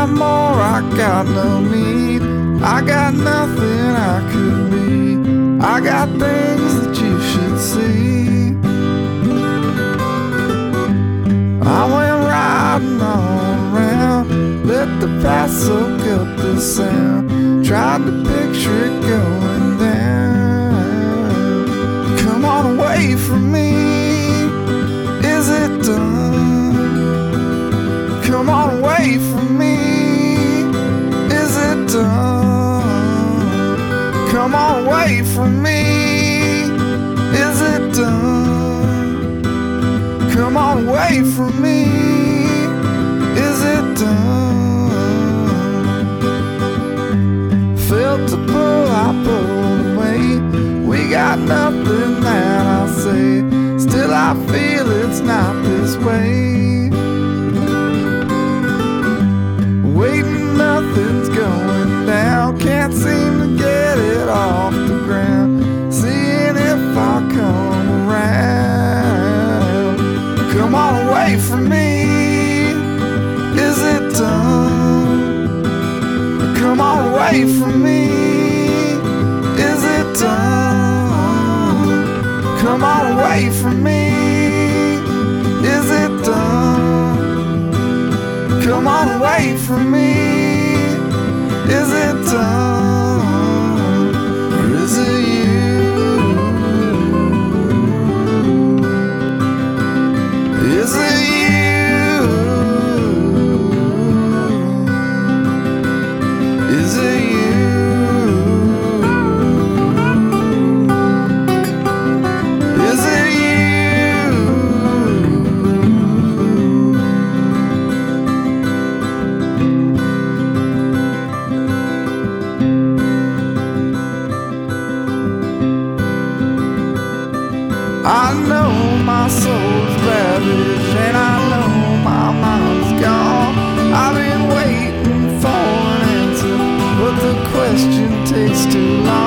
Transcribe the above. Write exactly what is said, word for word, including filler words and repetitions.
got more, I got no need. I got nothing I could be. I got things that you should see. I went riding all around, let the past soak up the sound. Tried to picture it going down. Come on away from me, is it done? Come on away from me, is it done? Come on away from me, is it done? Come on away from me, is it done? Felt to pull, I pulled away. We got nothing that I'll say. Still I feel it's not this way. Waiting, nothing's going down. Can't seem to get it off the ground. Seeing if I'll come around. Come on away from me, is it done? Come on away from me, is it done? Come on away from me, is it done? Come on away from me, is it done? Or is it you? Is it you? Is it you? Is it you? I know my soul's ravaged and I know my mind's gone. I've been waiting for an answer, but the question takes too long.